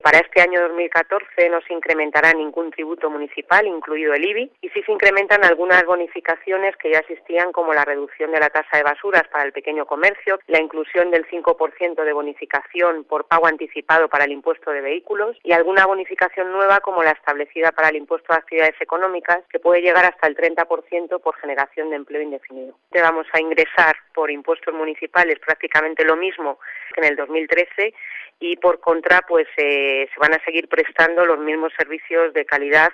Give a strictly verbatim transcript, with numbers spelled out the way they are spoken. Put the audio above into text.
Para este año dos mil catorce no se incrementará ningún tributo municipal, incluido el I B I, y sí se incrementan algunas bonificaciones que ya existían, como la reducción de la tasa de basuras para el pequeño comercio, la inclusión del cinco por ciento de bonificación por pago anticipado para el impuesto de vehículos y alguna bonificación nueva como la establecida para el impuesto de actividades económicas, que puede llegar hasta el treinta por ciento por generación de empleo indefinido. Te vamos a ingresar por impuestos municipales prácticamente lo mismo que en el dos mil trece, y por contra pues eh, se van a seguir prestando los mismos servicios de calidad